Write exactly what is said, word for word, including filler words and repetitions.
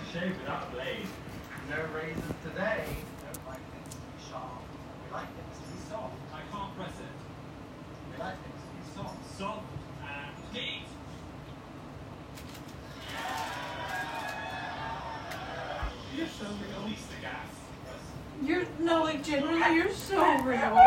shave without a blade. No razors today. We don't like things to be sharp. We like things to be soft. I can't press it. We like things to be soft. Soft and heat. You're so real. Release the gas. You're, no, like, genuinely, you're so real.